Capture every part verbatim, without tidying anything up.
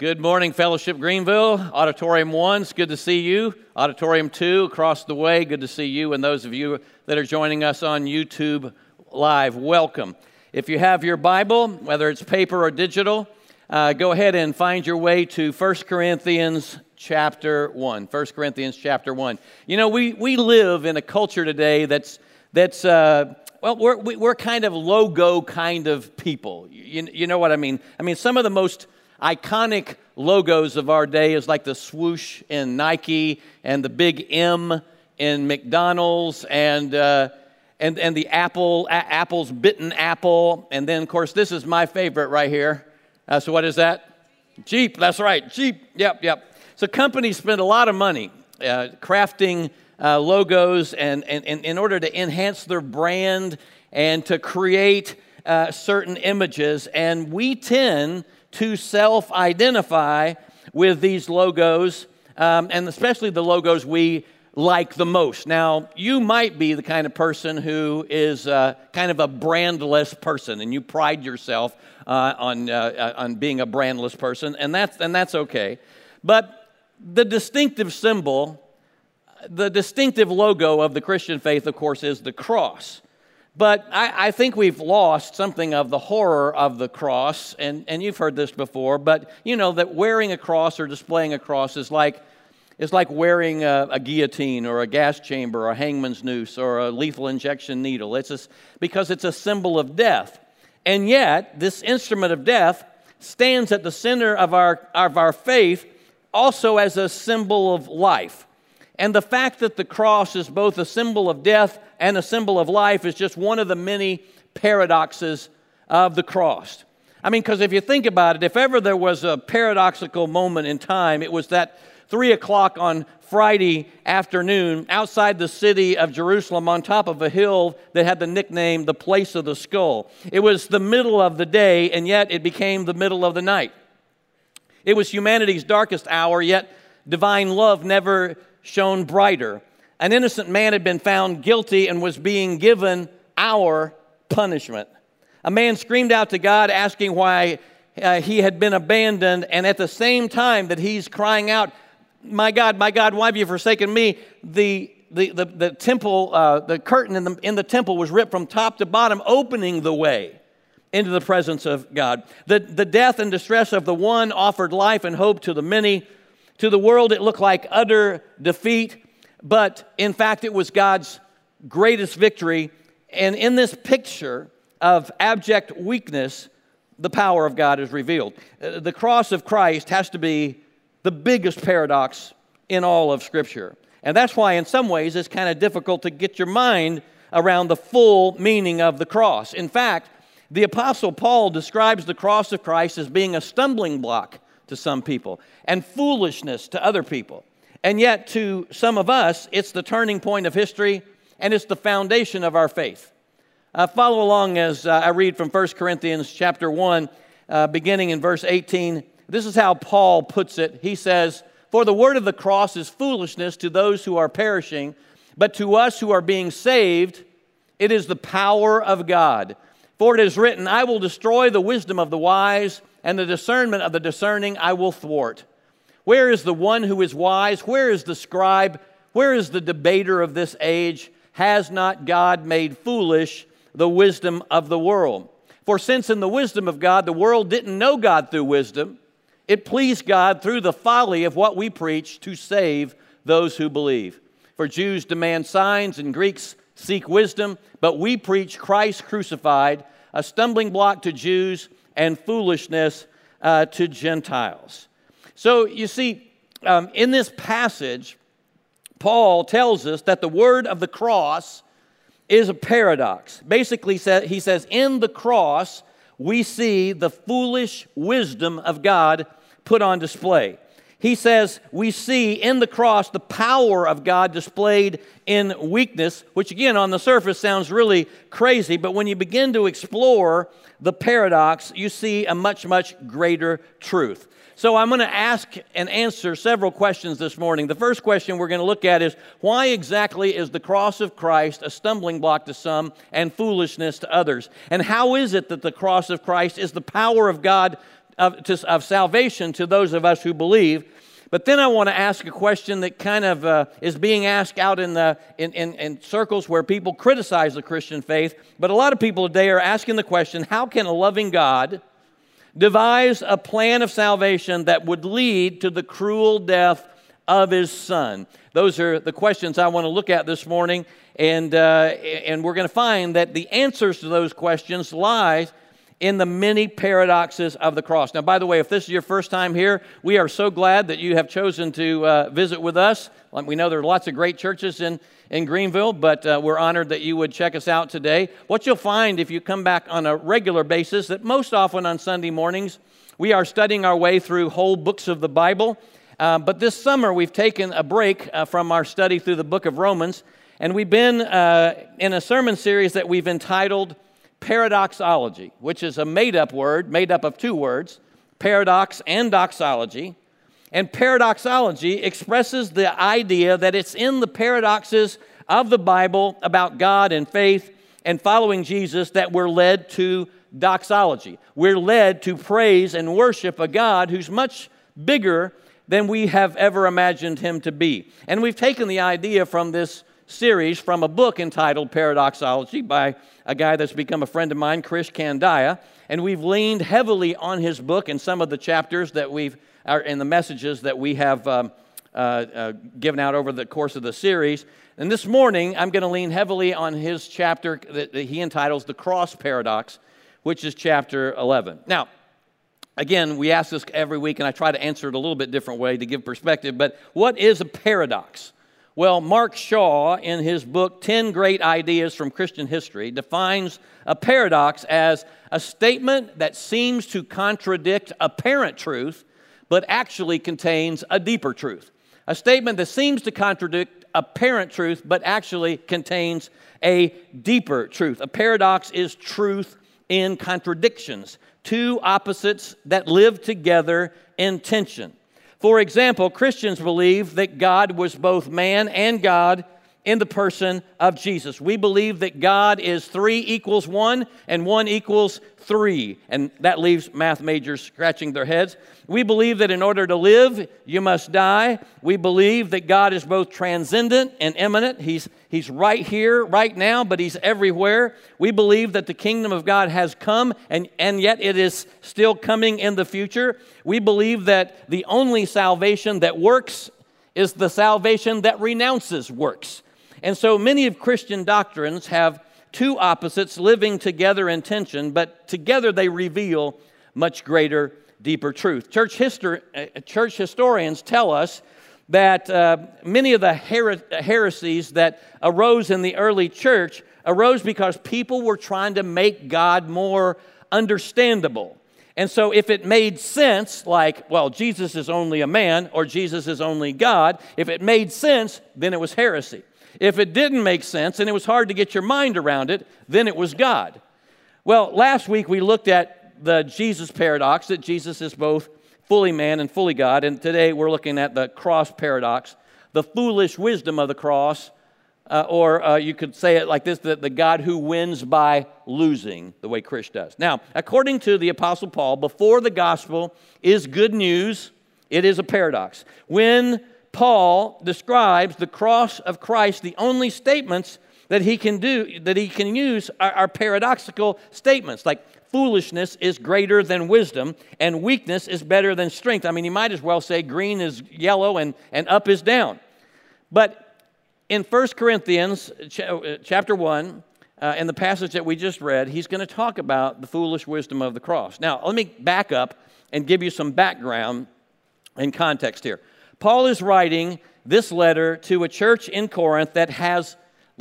Good morning, Fellowship Greenville, Auditorium one, it's good to see you. Auditorium two, across the way, good to see you. And those of you that are joining us on YouTube Live, welcome. If you have your Bible, whether it's paper or digital, uh, go ahead and find your way to First Corinthians chapter one. First Corinthians chapter one. You know, we, we live in a culture today that's, that's uh, well, we're, we're kind of logo kind of people. You, you know what I mean? I mean, some of the most iconic logos of our day is like the swoosh in Nike and the big M in McDonald's and uh, and and the Apple, a- Apple's bitten apple. And then, of course, this is my favorite right here. Uh, so what is that? Jeep. That's right. Jeep. Yep, yep. So companies spend a lot of money uh, crafting uh, logos and, and, and in order to enhance their brand and to create uh, certain images. And we tend to self-identify with these logos, um, and especially the logos we like the most. Now, you might be the kind of person who is uh, kind of a brandless person, and you pride yourself uh, on uh, on being a brandless person, and that's and that's okay. But the distinctive symbol, the distinctive logo of the Christian faith, of course, is the cross. But I, I think we've lost something of the horror of the cross, and, and you've heard this before, but you know that wearing a cross or displaying a cross is like is like wearing a, a guillotine or a gas chamber or a hangman's noose or a lethal injection needle. It's just because it's a symbol of death. And yet, this instrument of death stands at the center of our, of our faith also as a symbol of life. And the fact that the cross is both a symbol of death and a symbol of life is just one of the many paradoxes of the cross. I mean, because if you think about it, if ever there was a paradoxical moment in time, it was that three o'clock on Friday afternoon outside the city of Jerusalem on top of a hill that had the nickname the Place of the Skull. It was the middle of the day, and yet it became the middle of the night. It was humanity's darkest hour, yet divine love never shone brighter. An innocent man had been found guilty and was being given our punishment. A man screamed out to God asking why uh, he had been abandoned, and at the same time that he's crying out, "My God, my God, why have you forsaken me?" The the the, the temple, uh, the curtain in the in the temple was ripped from top to bottom, opening the way into the presence of God. The the death and distress of the one offered life and hope to the many. To the world, it looked like utter defeat, but in fact, it was God's greatest victory. And in this picture of abject weakness, the power of God is revealed. The cross of Christ has to be the biggest paradox in all of Scripture. And that's why, in some ways, it's kind of difficult to get your mind around the full meaning of the cross. In fact, the Apostle Paul describes the cross of Christ as being a stumbling block to some people and foolishness to other people. And yet to some of us, it's the turning point of history and it's the foundation of our faith. Uh, follow along as uh, I read from First Corinthians chapter one, uh, beginning in verse eighteen. This is how Paul puts it. He says, "For the word of the cross is foolishness to those who are perishing, but to us who are being saved, it is the power of God. For it is written, I will destroy the wisdom of the wise, and the discernment of the discerning I will thwart. Where is the one who is wise? Where is the scribe? Where is the debater of this age? Has not God made foolish the wisdom of the world? For since in the wisdom of God, the world didn't know God through wisdom, it pleased God through the folly of what we preach to save those who believe. For Jews demand signs and Greeks seek wisdom, but we preach Christ crucified, a stumbling block to Jews and foolishness uh, to Gentiles." So you see, um, in this passage, Paul tells us that the word of the cross is a paradox. Basically, he says, in the cross, we see the foolish wisdom of God put on display. He says we see in the cross the power of God displayed in weakness, which again on the surface sounds really crazy, but when you begin to explore the paradox, you see a much, much greater truth. So I'm going to ask and answer several questions this morning. The first question we're going to look at is, why exactly is the cross of Christ a stumbling block to some and foolishness to others? And how is it that the cross of Christ is the power of God of, to, of salvation to those of us who believe. But then I want to ask a question that kind of uh, is being asked out in, the, in, in, in circles where people criticize the Christian faith. But a lot of people today are asking the question, how can a loving God devise a plan of salvation that would lead to the cruel death of His Son? Those are the questions I want to look at this morning. And, uh, and we're going to find that the answers to those questions lie in the many paradoxes of the cross. Now, by the way, if this is your first time here, we are so glad that you have chosen to uh, visit with us. We know there are lots of great churches in, in Greenville, but uh, we're honored that you would check us out today. What you'll find if you come back on a regular basis, that most often on Sunday mornings, we are studying our way through whole books of the Bible. Uh, but this summer, we've taken a break uh, from our study through the book of Romans, and we've been uh, in a sermon series that we've entitled Paradoxology, which is a made-up word, made up of two words, paradox and doxology. And paradoxology expresses the idea that it's in the paradoxes of the Bible about God and faith and following Jesus that we're led to doxology. We're led to praise and worship a God who's much bigger than we have ever imagined Him to be. And we've taken the idea from this series from a book entitled Paradoxology by a guy that's become a friend of mine, Krish Kandiah, and we've leaned heavily on his book and some of the chapters that we've, and the messages that we have um, uh, uh, given out over the course of the series. And this morning, I'm going to lean heavily on his chapter that, that he entitles The Cross Paradox, which is chapter eleven. Now, again, we ask this every week, and I try to answer it a little bit different way to give perspective, but what is a paradox? Well, Mark Shaw, in his book, ten Great Ideas from Christian History, defines a paradox as a statement that seems to contradict apparent truth, but actually contains a deeper truth. A statement that seems to contradict apparent truth, but actually contains a deeper truth. A paradox is truth in contradictions, two opposites that live together in tension. For example, Christians believe that God was both man and God in the person of Jesus. We believe that God is three equals one and one equals three. And that leaves math majors scratching their heads. We believe that in order to live, you must die. We believe that God is both transcendent and immanent. He's, he's right here, right now, but He's everywhere. We believe that the kingdom of God has come, and, and yet it is still coming in the future. We believe that the only salvation that works is the salvation that renounces works. And so many of Christian doctrines have two opposites living together in tension, but together they reveal much greater, deeper truth. Church, histor- uh, church historians tell us that uh, many of the her- heresies that arose in the early church arose because people were trying to make God more understandable. And so if it made sense, like, well, Jesus is only a man or Jesus is only God, if it made sense, then it was heresy. If it didn't make sense and it was hard to get your mind around it, then it was God. Well, last week we looked at the Jesus paradox, that Jesus is both fully man and fully God, and today we're looking at the cross paradox, the foolish wisdom of the cross, uh, or uh, you could say it like this, that the God who wins by losing, the way Krish does. Now, according to the Apostle Paul, before the gospel is good news, it is a paradox. When Paul describes the cross of Christ, the only statements that he can do, that he can use are, are paradoxical statements, like foolishness is greater than wisdom and weakness is better than strength. I mean, you might as well say green is yellow and, and up is down. But in First Corinthians chapter one, uh, in the passage that we just read, he's going to talk about the foolish wisdom of the cross. Now, let me back up and give you some background and context here. Paul is writing this letter to a church in Corinth that has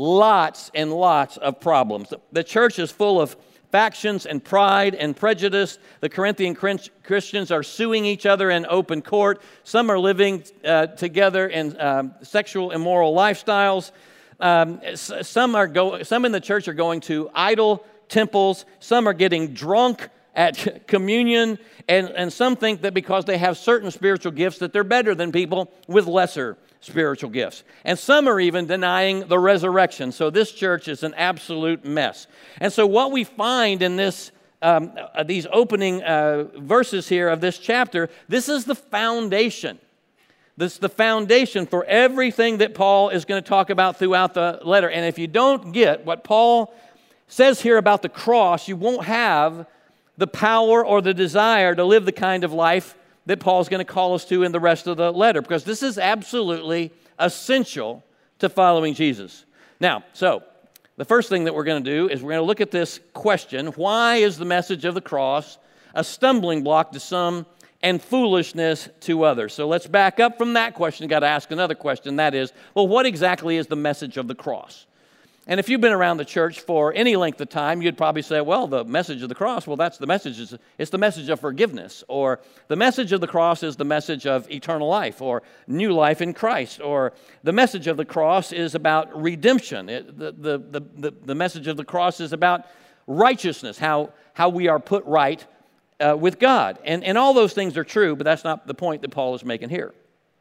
lots and lots of problems. The church is full of factions and pride and prejudice. The Corinthian Christians are suing each other in open court. Some are living uh, together in um, sexual immoral lifestyles. Um, some are go- some in the church are going to idol temples. Some are getting drunk at communion, and, and some think that because they have certain spiritual gifts that they're better than people with lesser spiritual gifts. And some are even denying the resurrection. So this church is an absolute mess. And so what we find in this um, uh, these opening uh, verses here of this chapter, this is the foundation. This is the foundation for everything that Paul is going to talk about throughout the letter. And if you don't get what Paul says here about the cross, you won't have the power or the desire to live the kind of life that Paul's going to call us to in the rest of the letter, because this is absolutely essential to following Jesus. Now, so the first thing that we're going to do is we're going to look at this question: why is the message of the cross a stumbling block to some and foolishness to others? So let's back up from that question. Got to ask another question. That is, well, what exactly is the message of the cross? And if you've been around the church for any length of time, you'd probably say, well, the message of the cross, well, that's the message. It's the message of forgiveness. Or the message of the cross is the message of eternal life or new life in Christ. Or the message of the cross is about redemption. It, the, the, the, the, the message of the cross is about righteousness, how, how we are put right uh, with God. And, and all those things are true, but that's not the point that Paul is making here.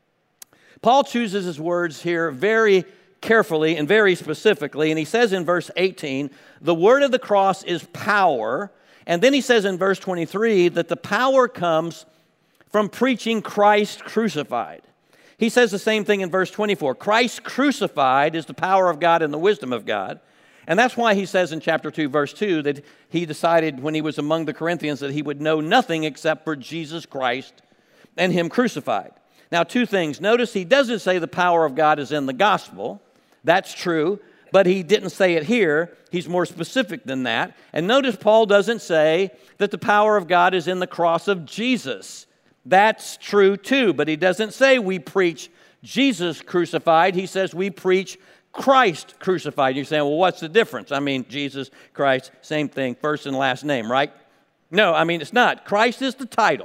Paul chooses his words here very carefully and very specifically, and he says in verse eighteen, the word of the cross is power, and then he says in verse twenty-three that the power comes from preaching Christ crucified. He says the same thing in verse twenty-four. Christ crucified is the power of God and the wisdom of God, and that's why he says in chapter two, verse two, that he decided when he was among the Corinthians that he would know nothing except for Jesus Christ and him crucified. Now, two things. Notice he doesn't say the power of God is in the gospel. That's true, but he didn't say it here. He's more specific than that. And notice Paul doesn't say that the power of God is in the cross of Jesus. That's true too, but he doesn't say we preach Jesus crucified. He says we preach Christ crucified. You're saying, well, what's the difference? I mean, Jesus, Christ, same thing, first and last name, right? No, I mean, it's not. Christ is the title.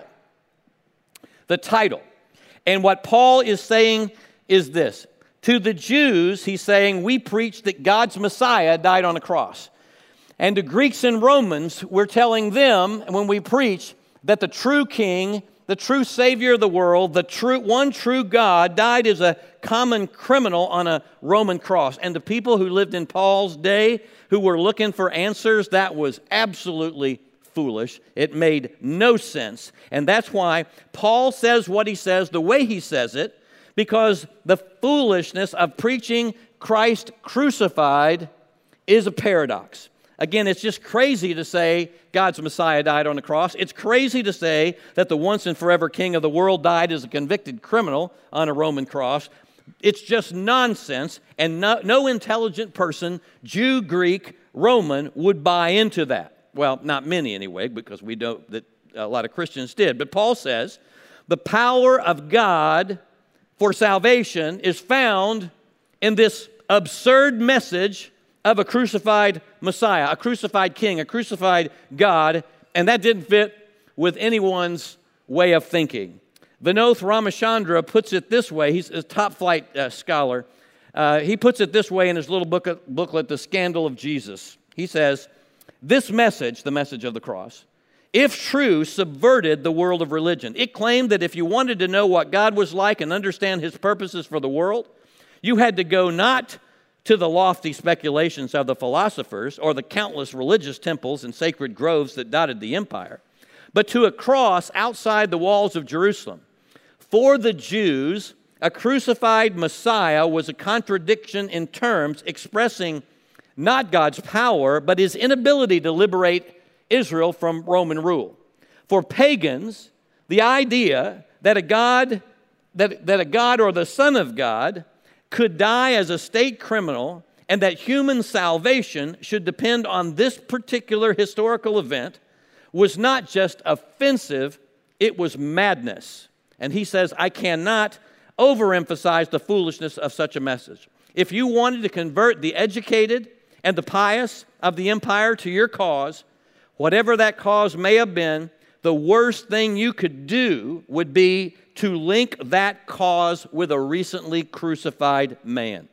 The title. And what Paul is saying is this. To the Jews, he's saying, we preach that God's Messiah died on a cross. And to Greeks and Romans, we're telling them, when we preach, that the true King, the true Savior of the world, the true one true God, died as a common criminal on a Roman cross. And the people who lived in Paul's day, who were looking for answers, that was absolutely foolish. It made no sense. And that's why Paul says what he says the way he says it, because the foolishness of preaching Christ crucified is a paradox. Again, it's just crazy to say God's Messiah died on the cross. It's crazy to say that the once and forever King of the world died as a convicted criminal on a Roman cross. It's just nonsense, and no, no intelligent person, Jew, Greek, Roman, would buy into that. Well, not many anyway, because we know that a lot of Christians did. But Paul says the power of God for salvation is found in this absurd message of a crucified Messiah, a crucified King, a crucified God, and that didn't fit with anyone's way of thinking. Vinod Ramachandra puts it this way. He's a top-flight uh, scholar. Uh, he puts it this way in his little book, booklet, The Scandal of Jesus. He says, this message, the message of the cross, if true, subverted the world of religion. It claimed that if you wanted to know what God was like and understand his purposes for the world, you had to go not to the lofty speculations of the philosophers or the countless religious temples and sacred groves that dotted the empire, but to a cross outside the walls of Jerusalem. For the Jews, a crucified Messiah was a contradiction in terms expressing not God's power, but his inability to liberate Israel from Roman rule. For pagans, the idea that a God, that, that a God or the Son of God could die as a state criminal and that human salvation should depend on this particular historical event was not just offensive, it was madness. And he says, I cannot overemphasize the foolishness of such a message. If you wanted to convert the educated and the pious of the empire to your cause, whatever that cause may have been, the worst thing you could do would be to link that cause with a recently crucified man.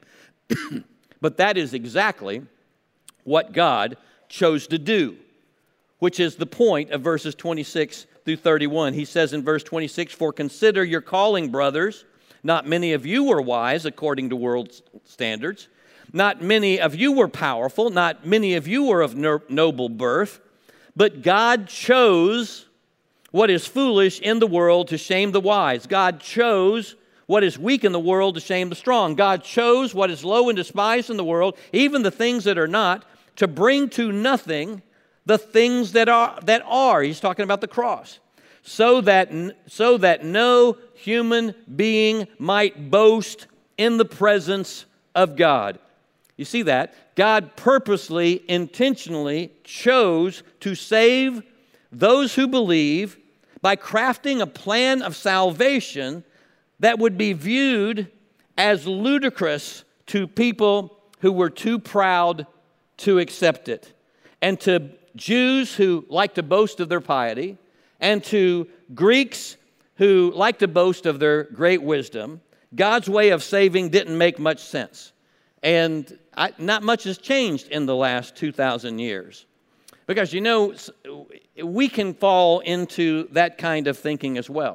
But that is exactly what God chose to do, which is the point of verses twenty-six through thirty-one. He says in verse twenty-six, for consider your calling, brothers. Not many of you were wise according to world standards. Not many of you were powerful. Not many of you were of no- noble birth. But God chose what is foolish in the world to shame the wise. God chose what is weak in the world to shame the strong. God chose what is low and despised in the world, even the things that are not, to bring to nothing the things that are. That are. He's talking about the cross. So that, so that no human being might boast in the presence of God. You see that? God purposely, intentionally chose to save those who believe by crafting a plan of salvation that would be viewed as ludicrous to people who were too proud to accept it. And to Jews who like to boast of their piety, and to Greeks who like to boast of their great wisdom, God's way of saving didn't make much sense. And I, not much has changed in the last two thousand years. Because, you know, we can fall into that kind of thinking as well.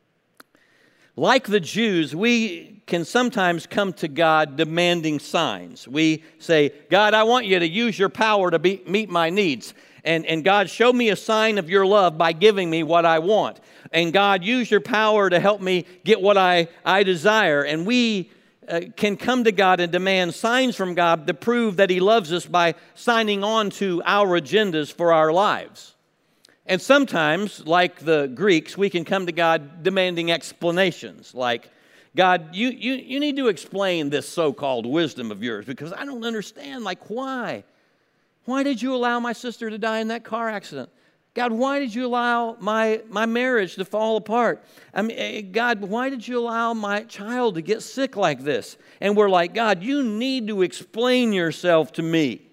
Like the Jews, we can sometimes come to God demanding signs. We say, God, I want you to use your power to be, meet my needs. And, and God, show me a sign of your love by giving me what I want. And God, use your power to help me get what I, I desire. And we uh, can come to God and demand signs from God to prove that He loves us by signing on to our agendas for our lives. And sometimes, like the Greeks, we can come to God demanding explanations, like, God, you, you, you need to explain this so-called wisdom of yours because I don't understand, like, why? Why did you allow my sister to die in that car accident? God, why did you allow my, my marriage to fall apart? I mean, God, why did you allow my child to get sick like this? And we're like, God, you need to explain yourself to me.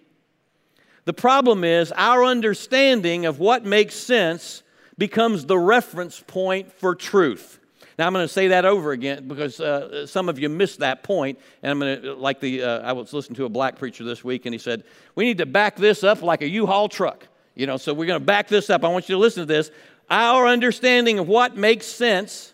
The problem is our understanding of what makes sense becomes the reference point for truth. Now, I'm going to say that over again because uh, some of you missed that point. And I'm going to, like the, uh, I was listening to a black preacher this week, and he said, we need to back this up like a U-Haul truck. You know, so we're going to back this up. I want you to listen to this. Our understanding of what makes sense,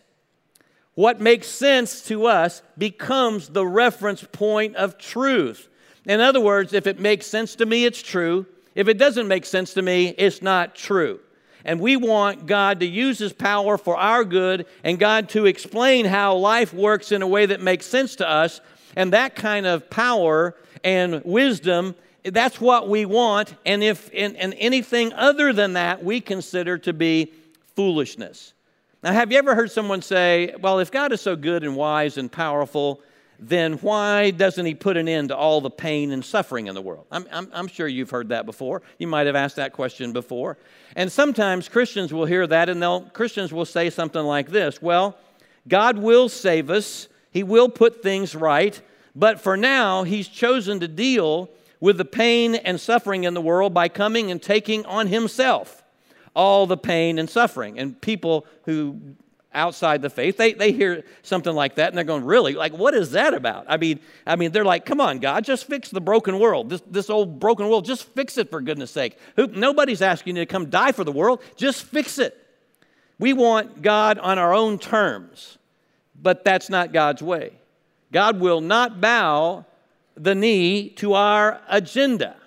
what makes sense to us becomes the reference point of truth. In other words, if it makes sense to me, it's true. If it doesn't make sense to me, it's not true. And we want God to use His power for our good and God to explain how life works in a way that makes sense to us. And that kind of power and wisdom, that's what we want. And if and, and anything other than that, we consider to be foolishness. Now, have you ever heard someone say, well, if God is so good and wise and powerful, then why doesn't He put an end to all the pain and suffering in the world? I'm, I'm, I'm sure you've heard that before. You might have asked that question before. And sometimes Christians will hear that, and they'll Christians will say something like this, well, God will save us. He will put things right. But for now, He's chosen to deal with the pain and suffering in the world by coming and taking on Himself all the pain and suffering. And people who outside the faith, they, they hear something like that and they're going, really? Like, what is that about? I mean, I mean, they're like, come on, God, just fix the broken world. This, this old broken world, just fix it for goodness sake. Who, nobody's asking you to come die for the world. Just fix it. We want God on our own terms, but that's not God's way. God will not bow the knee to our agenda.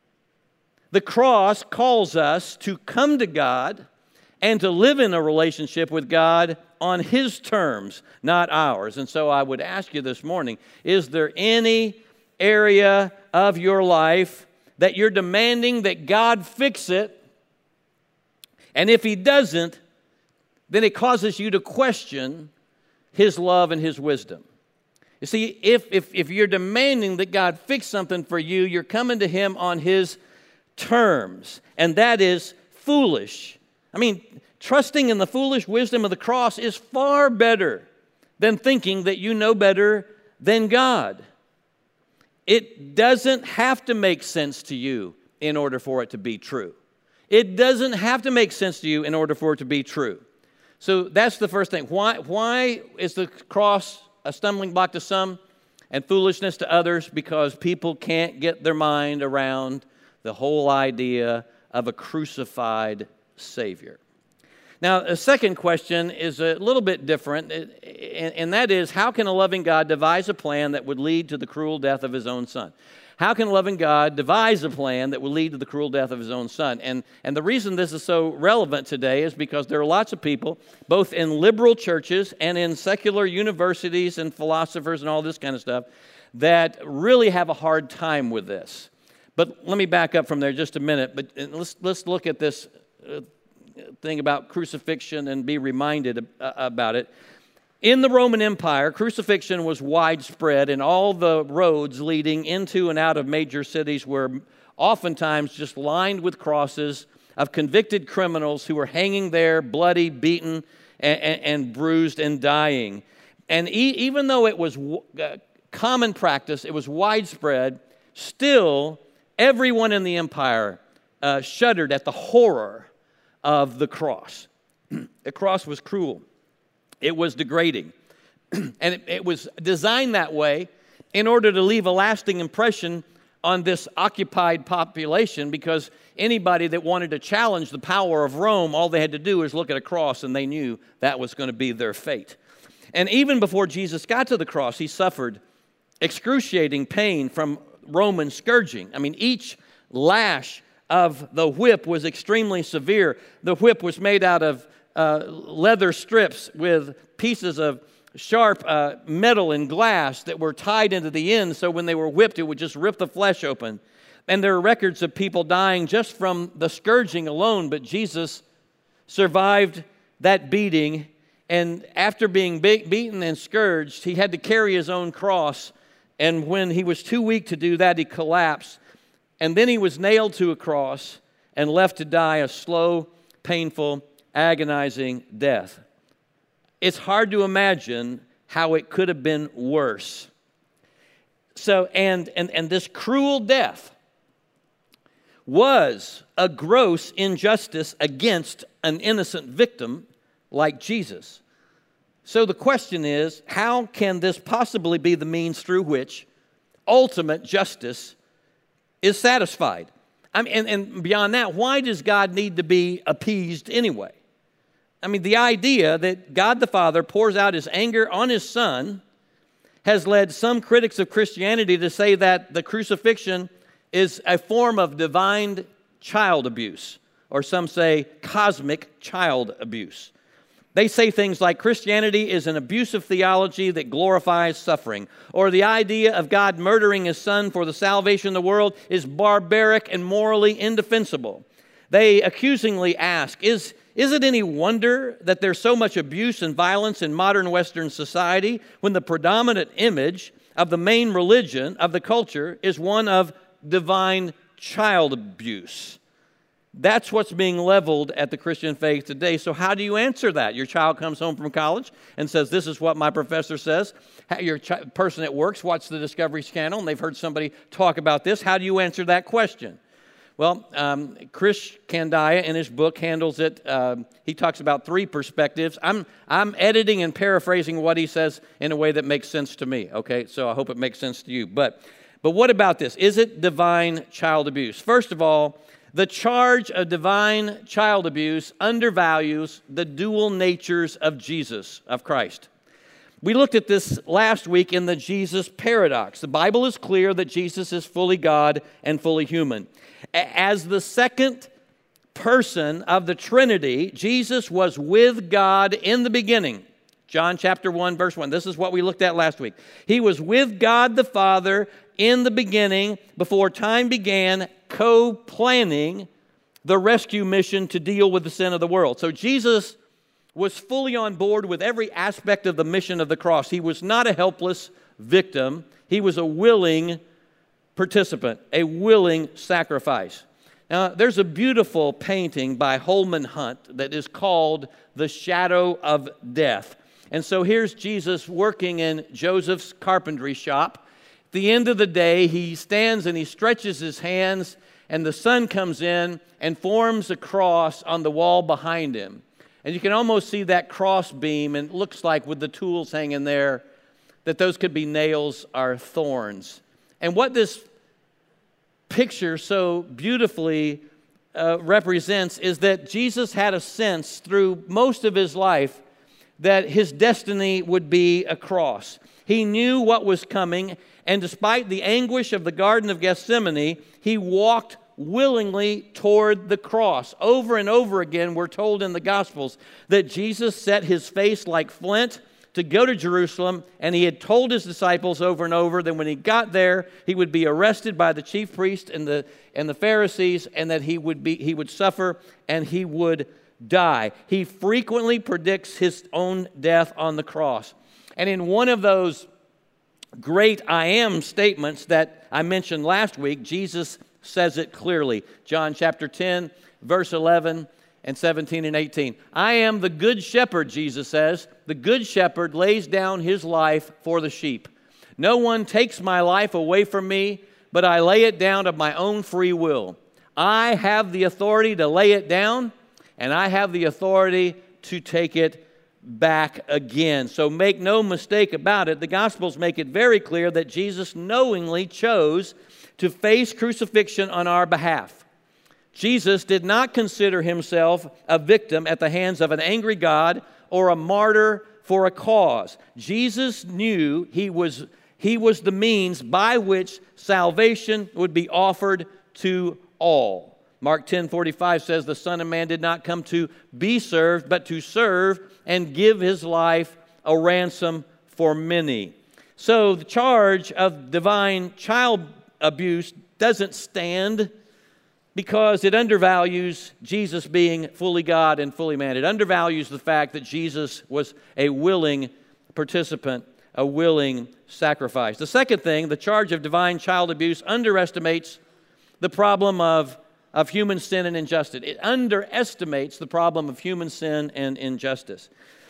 The cross calls us to come to God and to live in a relationship with God on His terms, not ours. And so I would ask you this morning, is there any area of your life that you're demanding that God fix it? And if He doesn't, then it causes you to question His love and His wisdom. You see, if, if, if you're demanding that God fix something for you, you're coming to Him on His terms. And that is foolish. I mean, trusting in the foolish wisdom of the cross is far better than thinking that you know better than God. It doesn't have to make sense to you in order for it to be true. It doesn't have to make sense to you in order for it to be true. So that's the first thing. Why, why is the cross a stumbling block to some and foolishness to others? Because people can't get their mind around the whole idea of a crucified Savior. Now, a second question is a little bit different. It, and, and that is, how can a loving God devise a plan that would lead to the cruel death of his own son? How can a loving God devise a plan that would lead to the cruel death of his own son? And, and the reason this is so relevant today is because there are lots of people, both in liberal churches and in secular universities and philosophers and all this kind of stuff, that really have a hard time with this. But let me back up from there just a minute. But let's, let's look at this uh, thing about crucifixion and be reminded about it. In the Roman Empire, crucifixion was widespread, and all the roads leading into and out of major cities were oftentimes just lined with crosses of convicted criminals who were hanging there, bloody, beaten, and, and, and bruised and dying. And e- even though it was w- uh, common practice, it was widespread, still everyone in the empire uh, shuddered at the horror of the cross. The cross was cruel. It was degrading. And it, it was designed that way in order to leave a lasting impression on this occupied population, because anybody that wanted to challenge the power of Rome, all they had to do is look at a cross, and they knew that was going to be their fate. And even before Jesus got to the cross, he suffered excruciating pain from Roman scourging. I mean, each lash of the whip was extremely severe. The whip was made out of uh, leather strips with pieces of sharp uh, metal and glass that were tied into the end, so when they were whipped, it would just rip the flesh open. And there are records of people dying just from the scourging alone, but Jesus survived that beating, and after being be- beaten and scourged, he had to carry his own cross, and when he was too weak to do that, he collapsed. And then he was nailed to a cross and left to die a slow, painful, agonizing death. It's hard to imagine how it could have been worse. So, and, and, and this cruel death was a gross injustice against an innocent victim like Jesus. So the question is, how can this possibly be the means through which ultimate justice is satisfied? I mean, and, and beyond that, why does God need to be appeased anyway? I mean, the idea that God the Father pours out his anger on his Son has led some critics of Christianity to say that the crucifixion is a form of divine child abuse, or some say cosmic child abuse. They say things like Christianity is an abusive theology that glorifies suffering, or the idea of God murdering his Son for the salvation of the world is barbaric and morally indefensible. They accusingly ask, is, is it any wonder that there's so much abuse and violence in modern Western society when the predominant image of the main religion of the culture is one of divine child abuse? That's what's being leveled at the Christian faith today. So how do you answer that? Your child comes home from college and says, this is what my professor says. Your ch- person at work watches the Discovery Channel and they've heard somebody talk about this. How do you answer that question? Well, um, Chris Candia in his book handles it. Uh, he talks about three perspectives. I'm, I'm editing and paraphrasing what he says in a way that makes sense to me, okay? So I hope it makes sense to you. But, but what about this? Is it divine child abuse? First of all, the charge of divine child abuse undervalues the dual natures of Jesus, of Christ. We looked at this last week in the Jesus paradox. The Bible is clear that Jesus is fully God and fully human. As the second person of the Trinity, Jesus was with God in the beginning. John chapter one, verse one. This is what we looked at last week. He was with God the Father in the beginning, before time began, co-planning the rescue mission to deal with the sin of the world. So Jesus was fully on board with every aspect of the mission of the cross. He was not a helpless victim. He was a willing participant, a willing sacrifice. Now, there's a beautiful painting by Holman Hunt that is called The Shadow of Death. And so here's Jesus working in Joseph's carpentry shop. At the end of the day, he stands and he stretches his hands, and the sun comes in and forms a cross on the wall behind him. And you can almost see that cross beam, and it looks like with the tools hanging there, that those could be nails or thorns. And what this picture so beautifully uh, represents is that Jesus had a sense through most of his life that his destiny would be a cross. He knew what was coming, and despite the anguish of the Garden of Gethsemane, he walked willingly toward the cross. Over and over again, we're told in the Gospels that Jesus set his face like flint to go to Jerusalem, and he had told his disciples over and over that when he got there, he would be arrested by the chief priests and the and the Pharisees, and that he would be he would suffer and he would die. He frequently predicts his own death on the cross. And in one of those great I am statements that I mentioned last week, Jesus says it clearly. John chapter ten, verse eleven and seventeen and eighteen. I am the good shepherd, Jesus says. The good shepherd lays down his life for the sheep. No one takes my life away from me, but I lay it down of my own free will. I have the authority to lay it down, and I have the authority to take it back again. So make no mistake about it. The Gospels make it very clear that Jesus knowingly chose to face crucifixion on our behalf. Jesus did not consider himself a victim at the hands of an angry God or a martyr for a cause. Jesus knew he was, he was the means by which salvation would be offered to all. Mark ten forty-five says, the Son of Man did not come to be served, but to serve and give his life a ransom for many. So the charge of divine child abuse doesn't stand because it undervalues Jesus being fully God and fully man. It undervalues the fact that Jesus was a willing participant, a willing sacrifice. The second thing, the charge of divine child abuse underestimates the problem of, of human sin and injustice. It underestimates the problem of human sin and injustice.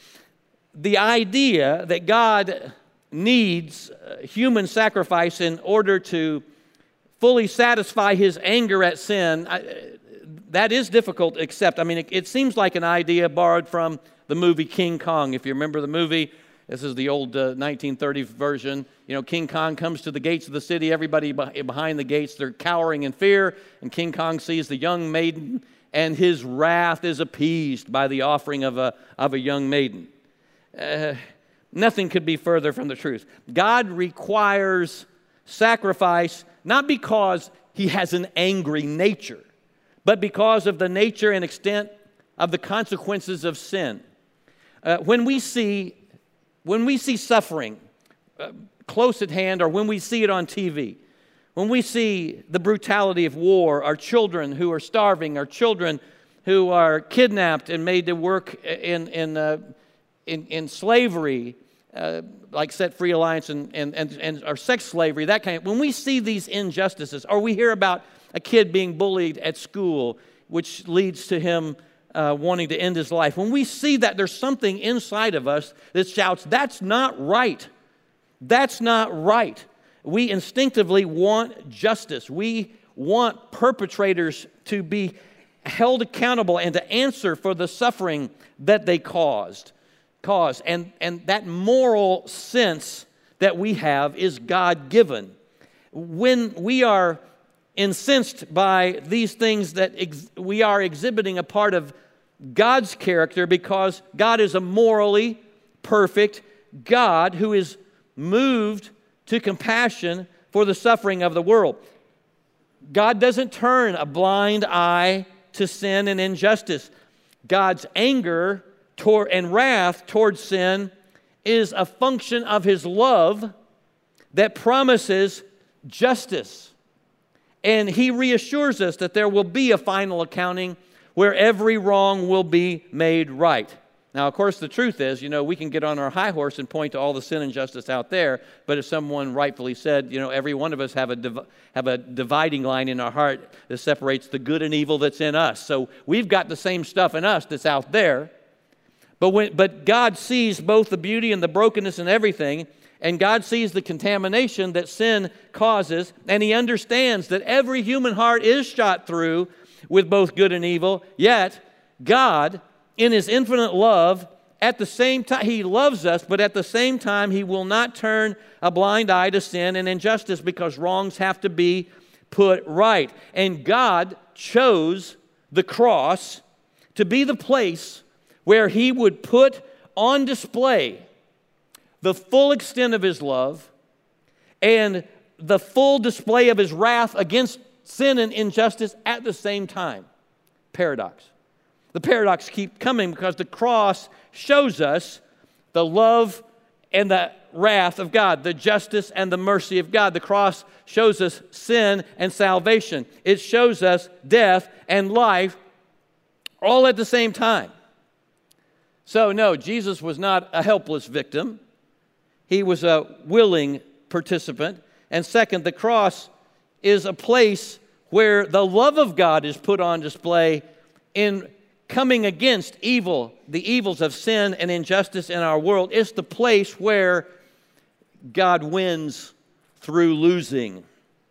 The idea that God needs human sacrifice in order to fully satisfy his anger at sin, I, that is difficult to accept. I mean, it, it seems like an idea borrowed from the movie King Kong. If you remember the movie, this is the old uh, nineteen thirties version. You know, King Kong comes to the gates of the city. Everybody behind the gates, they're cowering in fear. And King Kong sees the young maiden, and his wrath is appeased by the offering of a, of a young maiden. Uh, nothing could be further from the truth. God requires sacrifice not because he has an angry nature, but because of the nature and extent of the consequences of sin. Uh, when we see, when we see suffering uh, close at hand, or when we see it on T V, when we see the brutality of war, our children who are starving, our children who are kidnapped and made to work in in uh, in, in slavery, Uh, like Set Free Alliance and, and, and, and or sex slavery, that kind of, when we see these injustices, or we hear about a kid being bullied at school, which leads to him uh, wanting to end his life, when we see that, there's something inside of us that shouts, that's not right. That's not right. We instinctively want justice. We want perpetrators to be held accountable and to answer for the suffering that they caused. Cause and, and that moral sense that we have is God-given. When we are incensed by these things that ex- we are exhibiting a part of God's character, because God is a morally perfect God who is moved to compassion for the suffering of the world. God doesn't turn a blind eye to sin and injustice. God's anger and wrath towards sin is a function of his love that promises justice. And he reassures us that there will be a final accounting where every wrong will be made right. Now, of course, the truth is, you know, we can get on our high horse and point to all the sin and injustice out there, but as someone rightfully said, you know, every one of us have a div- have a dividing line in our heart that separates the good and evil that's in us. So we've got the same stuff in us that's out there. But when, but God sees both the beauty and the brokenness in everything, and God sees the contamination that sin causes, and he understands that every human heart is shot through with both good and evil, yet God, in his infinite love, at the same time, he loves us, but at the same time, he will not turn a blind eye to sin and injustice, because wrongs have to be put right. And God chose the cross to be the place where he would put on display the full extent of his love and the full display of his wrath against sin and injustice at the same time. Paradox. The paradox keeps coming because the cross shows us the love and the wrath of God, the justice and the mercy of God. The cross shows us sin and salvation. It shows us death and life all at the same time. So no, Jesus was not a helpless victim. He was a willing participant. And second, the cross is a place where the love of God is put on display in coming against evil, the evils of sin and injustice in our world. It's the place where God wins through losing.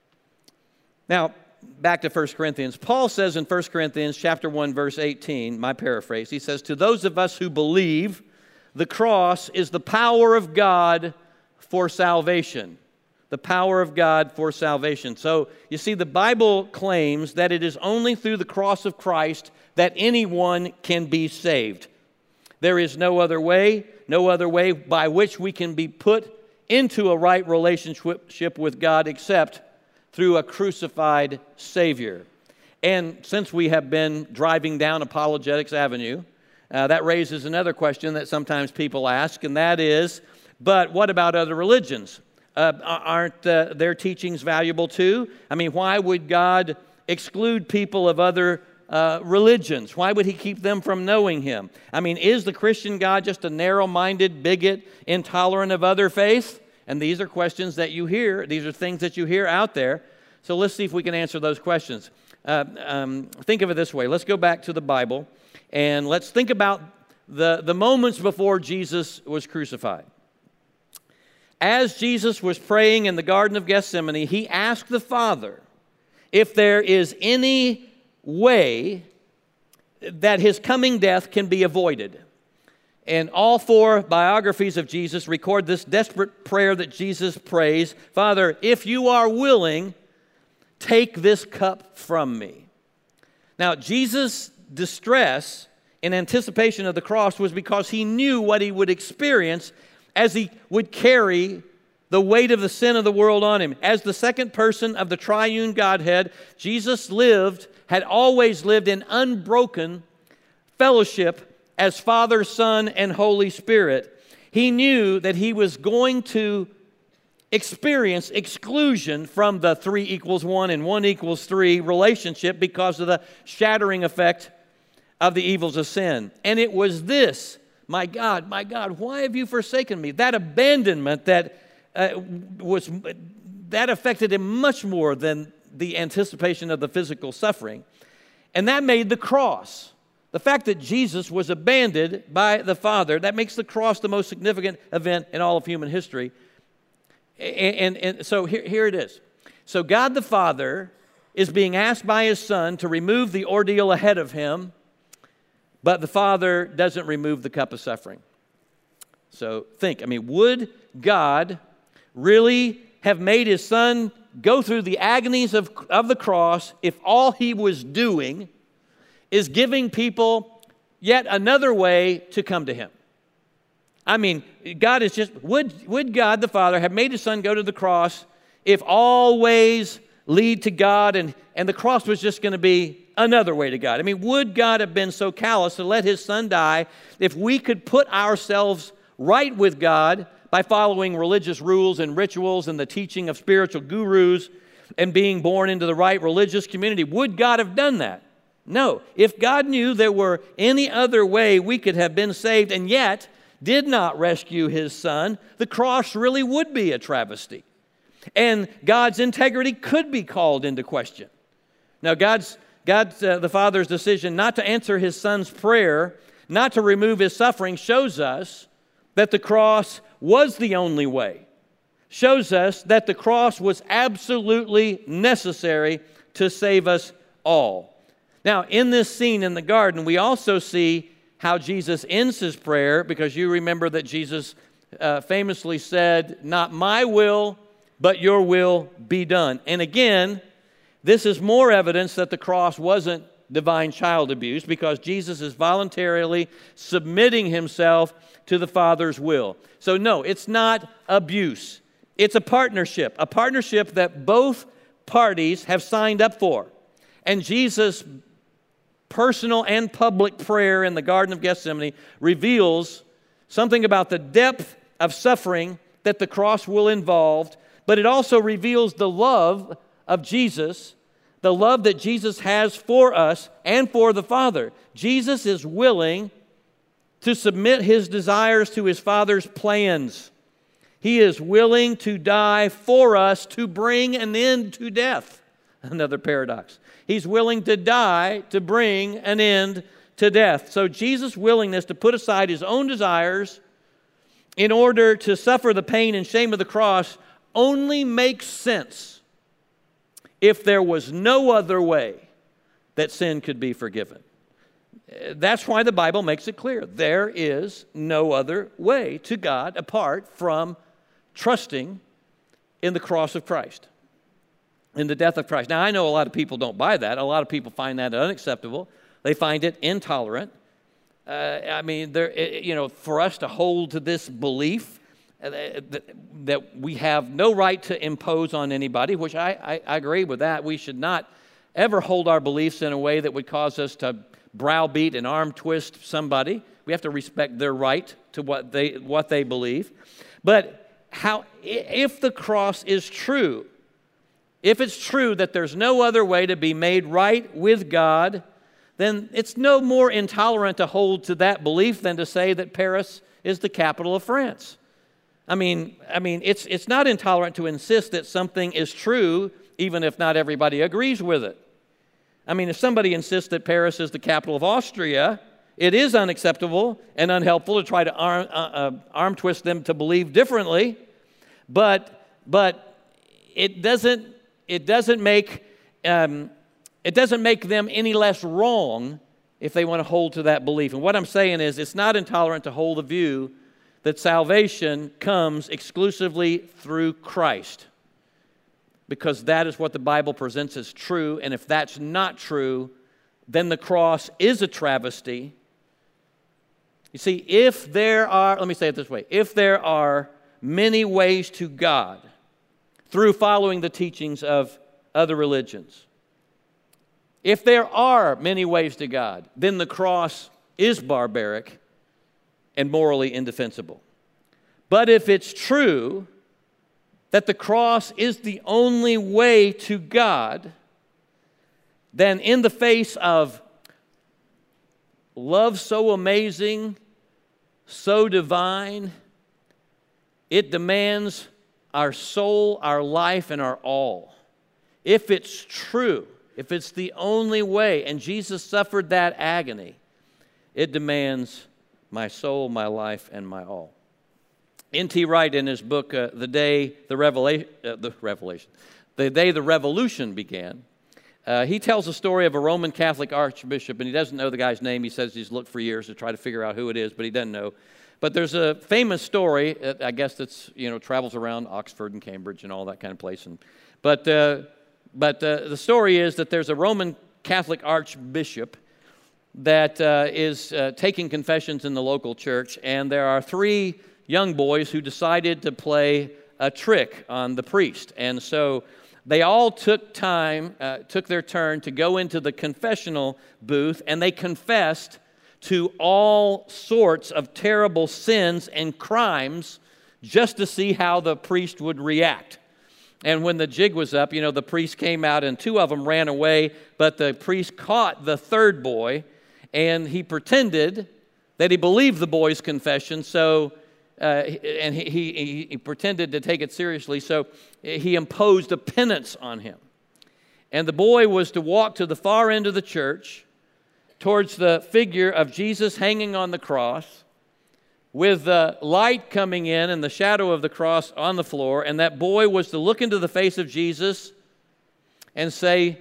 Now, back to First Corinthians. Paul says in First Corinthians chapter one, verse eighteen, my paraphrase, he says, to those of us who believe, the cross is the power of God for salvation. The power of God for salvation. So, you see, the Bible claims that it is only through the cross of Christ that anyone can be saved. There is no other way, no other way by which we can be put into a right relationship with God except through a crucified Savior. And since we have been driving down Apologetics Avenue, uh, that raises another question that sometimes people ask, and that is, but what about other religions? Uh, aren't uh, their teachings valuable too? I mean, why would God exclude people of other uh, religions? Why would he keep them from knowing him? I mean, is the Christian God just a narrow-minded bigot, intolerant of other faiths? And these are questions that you hear. These are things that you hear out there. So let's see if we can answer those questions. Uh, um, think of it this way. Let's go back to the Bible, and let's think about the, the moments before Jesus was crucified. As Jesus was praying in the Garden of Gethsemane, he asked the Father if there is any way that his coming death can be avoided. And all four biographies of Jesus record this desperate prayer that Jesus prays, Father, if you are willing, take this cup from me. Now, Jesus' distress in anticipation of the cross was because he knew what he would experience as he would carry the weight of the sin of the world on him. As the second person of the triune Godhead, Jesus lived, had always lived in unbroken fellowship as Father, Son, and Holy Spirit. He knew that he was going to experience exclusion from the three equals one and one equals three relationship because of the shattering effect of the evils of sin. And it was this, my God, my God, why have you forsaken me? That abandonment that uh, was that affected him much more than the anticipation of the physical suffering. And that made the cross. The fact that Jesus was abandoned by the Father, that makes the cross the most significant event in all of human history. And, and, and so here, here it is. So God the Father is being asked by his Son to remove the ordeal ahead of him, but the Father doesn't remove the cup of suffering. So think, I mean, would God really have made his Son go through the agonies of, of the cross if all he was doing is giving people yet another way to come to him? I mean, God is just, would, would God the Father have made his Son go to the cross if all ways lead to God and, and the cross was just going to be another way to God? I mean, would God have been so callous to let his Son die if we could put ourselves right with God by following religious rules and rituals and the teaching of spiritual gurus and being born into the right religious community? Would God have done that? No. If God knew there were any other way we could have been saved and yet did not rescue his Son, the cross really would be a travesty. And God's integrity could be called into question. Now, God's, God's uh, the Father's decision not to answer his Son's prayer, not to remove his suffering, shows us that the cross was the only way. Shows us that the cross was absolutely necessary to save us all. Now, in this scene in the garden, we also see how Jesus ends his prayer, because you remember that Jesus uh, famously said, not my will, but your will be done. And again, this is more evidence that the cross wasn't divine child abuse because Jesus is voluntarily submitting himself to the Father's will. So no, it's not abuse. It's a partnership, a partnership that both parties have signed up for. And Jesus' personal and public prayer in the Garden of Gethsemane reveals something about the depth of suffering that the cross will involve, but it also reveals the love of Jesus, the love that Jesus has for us and for the Father. Jesus is willing to submit his desires to his Father's plans. He is willing to die for us to bring an end to death. Another paradox. He's willing to die to bring an end to death. So Jesus' willingness to put aside his own desires in order to suffer the pain and shame of the cross only makes sense if there was no other way that sin could be forgiven. That's why the Bible makes it clear. There is no other way to God apart from trusting in the cross of Christ, in the death of Christ. Now, I know a lot of people don't buy that. A lot of people find that unacceptable. They find it intolerant. Uh, I mean, there, you know, for us to hold to this belief uh, that, that we have no right to impose on anybody, which I, I, I agree with that. We should not ever hold our beliefs in a way that would cause us to browbeat and arm twist somebody. We have to respect their right to what they what they believe. But how if the cross is true, if it's true that there's no other way to be made right with God, then it's no more intolerant to hold to that belief than to say that Paris is the capital of France. I mean, I mean, it's it's not intolerant to insist that something is true, even if not everybody agrees with it. I mean, if somebody insists that Paris is the capital of Austria, it is unacceptable and unhelpful to try to arm, uh, uh, arm twist them to believe differently. But but it doesn't it doesn't make um, it doesn't make them any less wrong if they want to hold to that belief. And what I'm saying is, it's not intolerant to hold the view that salvation comes exclusively through Christ, because that is what the Bible presents as true. And if that's not true, then the cross is a travesty. You see, if there are, let me say it this way, if there are many ways to God through following the teachings of other religions, if there are many ways to God, then the cross is barbaric and morally indefensible. But if it's true that the cross is the only way to God, then in the face of love so amazing, so divine, it demands our soul, our life, and our all. If it's true, if it's the only way, and Jesus suffered that agony, it demands my soul, my life, and my all. N T Wright, in his book, uh, The Day the Revelation, uh, the Revelation, The Day the Revolution Began, uh, he tells a story of a Roman Catholic archbishop, and he doesn't know the guy's name. He says he's looked for years to try to figure out who it is, but he doesn't know. But there's a famous story, uh, I guess that's, you know, travels around Oxford and Cambridge and all that kind of place. And, but uh, but uh, the story is that there's a Roman Catholic archbishop that uh, is uh, taking confessions in the local church, and there are three young boys who decided to play a trick on the priest. And so they all took time, uh, took their turn to go into the confessional booth, and they confessed to all sorts of terrible sins and crimes just to see how the priest would react. And when the jig was up, you know, the priest came out, and two of them ran away, but the priest caught the third boy, and he pretended that he believed the boy's confession, so Uh, and he, he, he pretended to take it seriously, so he imposed a penance on him. And the boy was to walk to the far end of the church towards the figure of Jesus hanging on the cross with the light coming in and the shadow of the cross on the floor, and that boy was to look into the face of Jesus and say,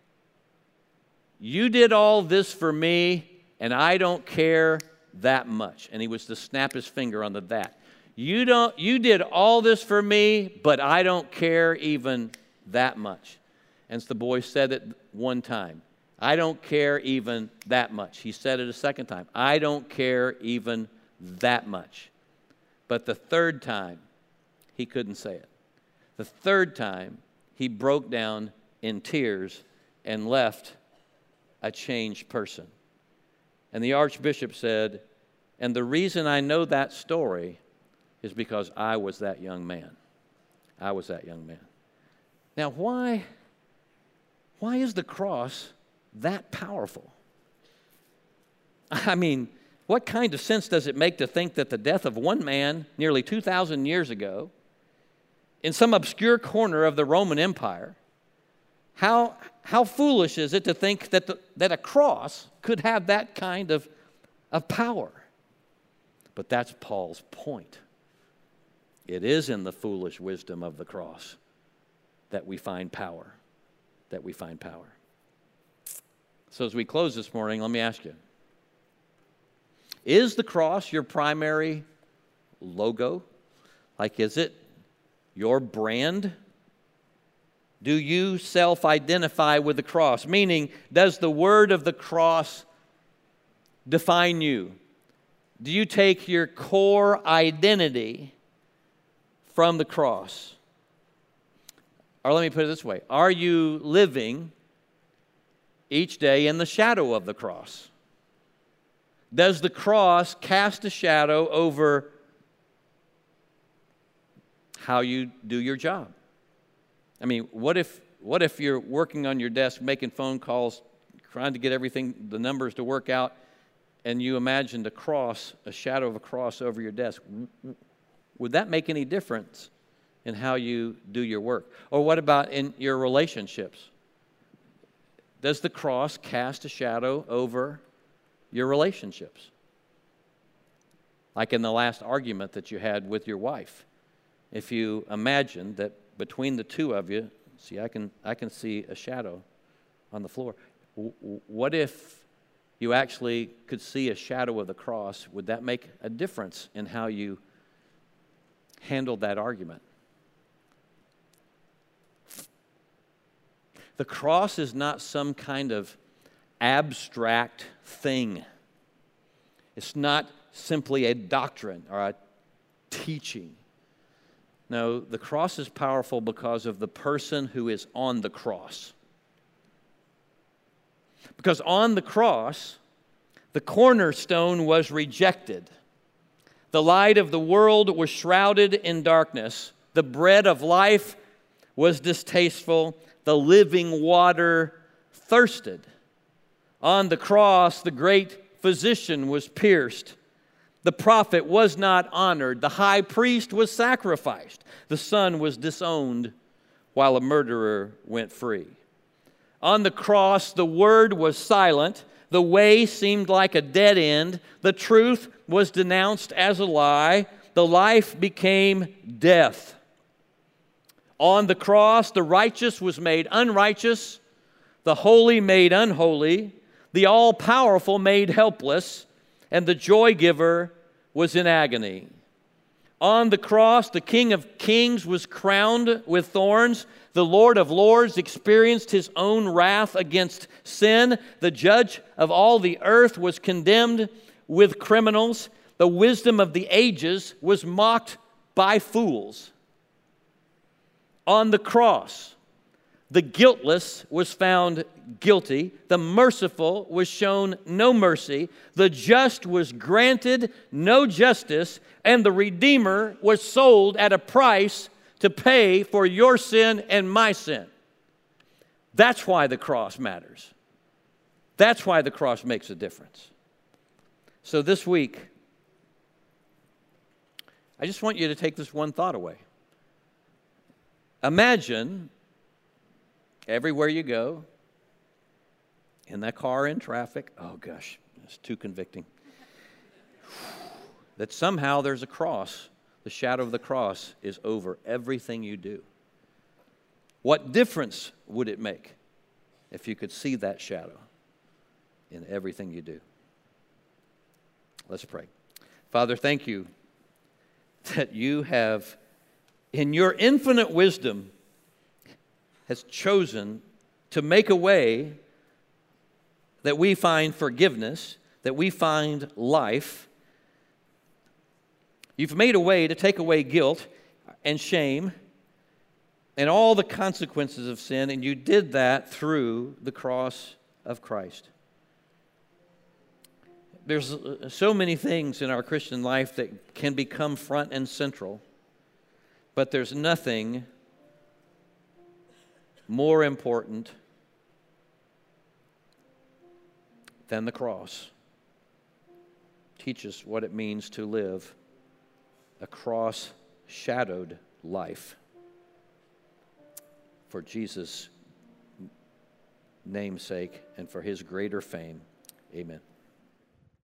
"You did all this for me, and I don't care that much." And he was to snap his finger on the that. You don't you did all this for me, but I don't care even that much. And the boy said it one time. I don't care even that much. He said it a second time. I don't care even that much. But the third time, he couldn't say it. The third time, he broke down in tears and left a changed person. And the Archbishop said, and the reason I know that story is because I was that young man. I was that young man. Now, why, why is the cross that powerful? I mean, what kind of sense does it make to think that the death of one man nearly two thousand years ago in some obscure corner of the Roman Empire, how, how foolish is it to think that, the, that a cross could have that kind of, of power? But that's Paul's point. It is in the foolish wisdom of the cross that we find power, that we find power. So as we close this morning, let me ask you, is the cross your primary logo? Like, is it your brand? Do you self-identify with the cross? Meaning, does the word of the cross define you? Do you take your core identity from the cross? Or let me put it this way. Are you living each day in the shadow of the cross? Does the cross cast a shadow over how you do your job? I mean, what if what if you're working on your desk, making phone calls, trying to get everything, the numbers to work out, and you imagined a cross, a shadow of a cross over your desk? Would that make any difference in how you do your work? Or what about in your relationships? Does the cross cast a shadow over your relationships? Like in the last argument that you had with your wife. If you imagine that between the two of you, see, I can, I can see a shadow on the floor. W- what if you actually could see a shadow of the cross? Would that make a difference in how you handled that argument? The cross is not some kind of abstract thing. It's not simply a doctrine or a teaching. No, the cross is powerful because of the person who is on the cross. Because on the cross, the cornerstone was rejected. The light of the world was shrouded in darkness. The bread of life was distasteful. The living water thirsted. On the cross, the great physician was pierced. The prophet was not honored. The high priest was sacrificed. The son was disowned while a murderer went free. On the cross, the word was silent. The way seemed like a dead end. The truth was denounced as a lie. The life became death. On the cross, the righteous was made unrighteous. The holy made unholy. The all-powerful made helpless. And the joy giver was in agony. On the cross, the King of Kings was crowned with thorns. The Lord of Lords experienced his own wrath against sin. The judge of all the earth was condemned with criminals. The wisdom of the ages was mocked by fools. On the cross, the guiltless was found guilty. The merciful was shown no mercy. The just was granted no justice. And the Redeemer was sold at a price to pay for your sin and my sin. That's why the cross matters. That's why the cross makes a difference. So this week, I just want you to take this one thought away. Imagine everywhere you go, in that car, in traffic, oh gosh, it's too convicting, that somehow there's a cross. The shadow of the cross is over everything you do. What difference would it make if you could see that shadow in everything you do? Let's pray. Father, thank you that you have, in your infinite wisdom, has chosen to make a way that we find forgiveness, that we find life. You've made a way to take away guilt and shame and all the consequences of sin, and you did that through the cross of Christ. There's so many things in our Christian life that can become front and central, but there's nothing more important than the cross. Teach us what it means to live a cross-shadowed life for Jesus' name's sake and for his greater fame. Amen.